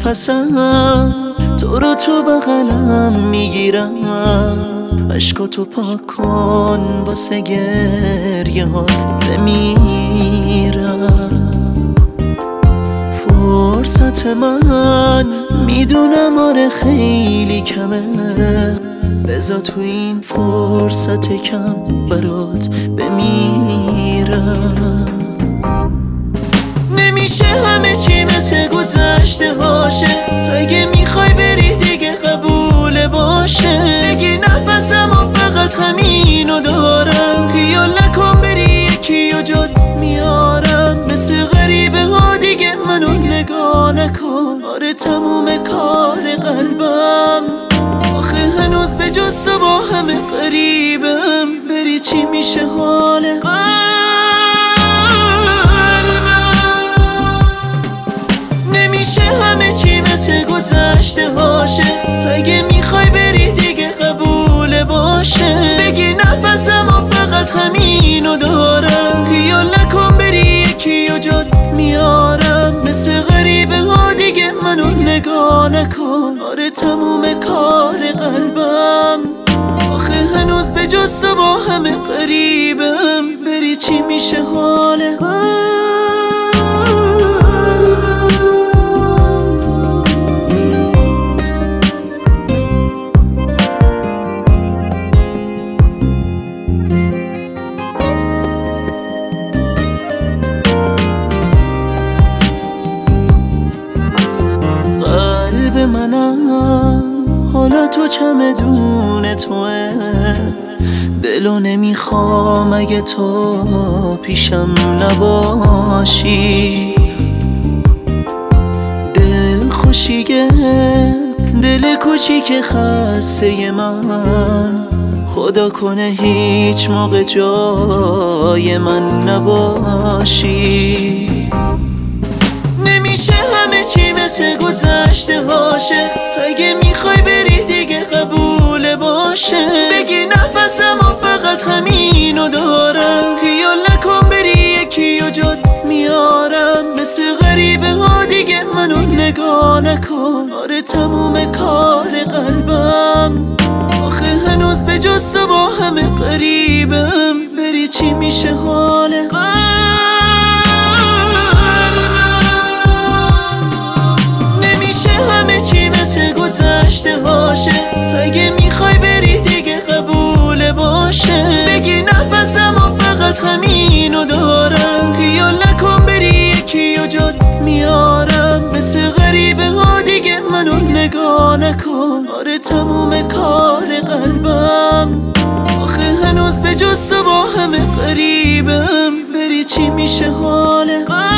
نفسم تو رو تو بغلم میگیرم، عشقاتو پاک کن واسه گریه هات بمیرم. فرصت من میدونم آره خیلی کمه، بذار تو این فرصت کم برات بمیرم. نمیشه همه چی مثل گذشته باشه، اگه میخوای بری دیگه قبول باشه. بگی نفسم و فقط همینو دارم، خیال نکن بری یکی و جات میارم. مثل غریبه ها دیگه منو نگاه نکن، آره تموم کار قلبم. آخه هنوز به جز تو با همه قریبم، بری چی میشه حال همه چی مثل گذشته باشه، اگه میخوای بری دیگه قبول باشه. بگی نفسم و فقط همینو دارم، خیال نکن بری یکی و جات میارم. مثل غریبه ها دیگه منو نگاه نکن، آره تموم کار قلبم. آخه هنوز به جز تو با همه قریبم، بری چی میشه حال منم. حالا تو چمدون توه، دلو نمیخوام اگه تو پیشم نباشی. دل خوشیگه دل کوچیک خسته من، خدا کنه هیچ موقع جای من نباشی. نمیشه همه چی مثل گذشته باشه، اگه میخوای بری دیگه قبول باشه. بگی نفسم و فقط همینو دارم، خیال نکن بری یکی و جات میارم. مثل غریبه ها دیگه منو نگاه نکن، آره تموم کار قلبم. آخه هنوز به جز تو با همه قریبم، بری چی میشه حال مثل گذشته باشه، اگه میخوای بری دیگه قبول باشه. بگی نفسم و فقط همینو دارم، خیال نکن بری یکی و جات میارم. مثل غریبه ها دیگه منو نگاه نکن، آره تموم کار قلبم. آخه هنوز به جز تو با همه قریبم، بری چی میشه حال